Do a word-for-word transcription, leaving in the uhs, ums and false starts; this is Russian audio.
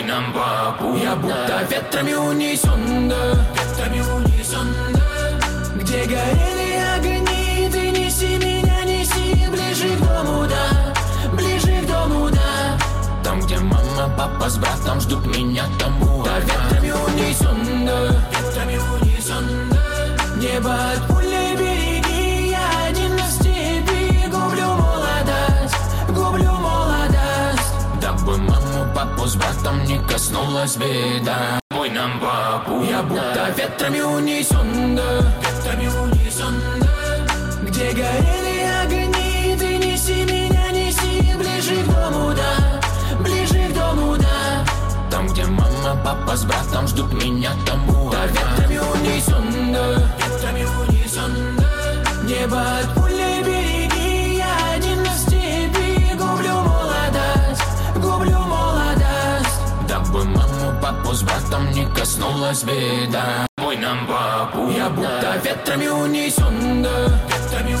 нам папу. Я будто ветрами унесен, да, ветрами унесен, да. Где горели огни, ты неси меня, неси ближе к дому, да, ближе к дому, да. Там, где мама, папа с братом ждут меня, тому, да, ветрами унесен, да, ветрами унесен, да. Небо от пули береги, я один на степи, гублю молодость, гублю молодость. Дабы маму, папу с братом не коснулась беда. Бой нам папу. Я будто ветрами унесен, да, ветрами унесен, да. Где горели огни, ты неси меня, неси ближе к дому, да, ближе к дому, да. Там, где мама, папа с братом ждут меня, тому, да, ветрами унесен, да, ветрами унесен, да. Небо от пули береги, я один на степи, гублю молодость, гублю молодость. Дабы маму, папу с братом не коснулась беда. Бой нам папу. Я будто ветрами унесен, да, ветрами